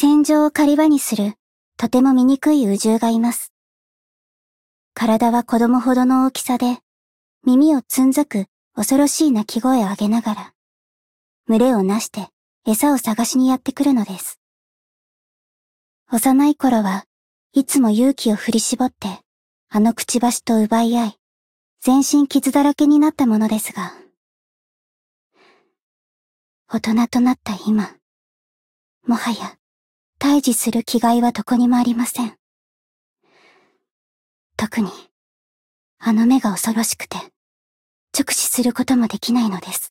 戦場を狩り場にする、とても醜い宇獣がいます。体は子供ほどの大きさで、耳をつんざく恐ろしい鳴き声を上げながら、群れをなして餌を探しにやってくるのです。幼い頃はいつも勇気を振り絞って、あのくちばしと奪い合い、全身傷だらけになったものですが、大人となった今、もはや、対峙する気概はどこにもありません。特に、あの目が恐ろしくて、直視することもできないのです。